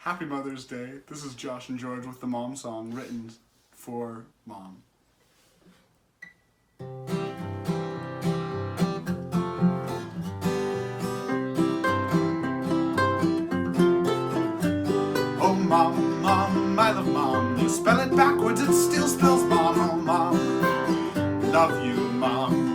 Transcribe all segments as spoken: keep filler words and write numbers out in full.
Happy Mother's Day. This is Josh and George with the Mom Song, written for Mom. Oh Mom, Mom, I love Mom. You spell it backwards, it still spells Mom. Oh Mom, love you, Mom.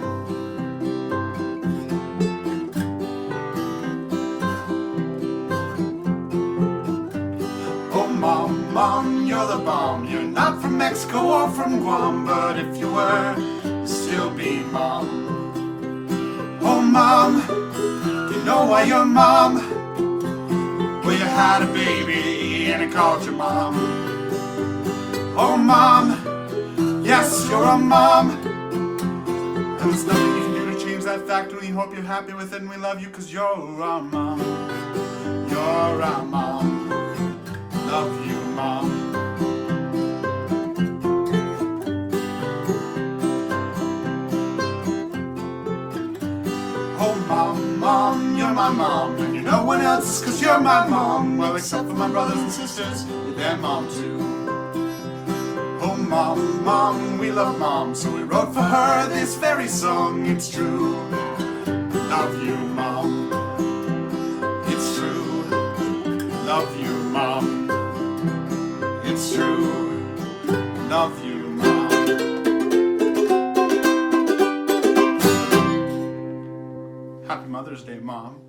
Mom, Mom, you're the bomb. You're not from Mexico or from Guam, but if you were, you'd still be Mom. Oh Mom, you know why you're Mom? Well, you had a baby and it called you Mom. Oh Mom, yes, you're a Mom. And there's nothing you can do to change that fact. We hope you're happy with it and we love you cause you're our Mom. You're our Mom. Love you, Mom. Oh Mom, Mom, you're my Mom. And you're no one else cause you're my Mom. Well, except for my brothers and sisters, you're their Mom too. Oh Mom, Mom, we love Mom, so we wrote for her this very song. It's true, love you, Mom. It's true, love you, Mom. It's true, love you, Mom. Happy Mother's Day, Mom.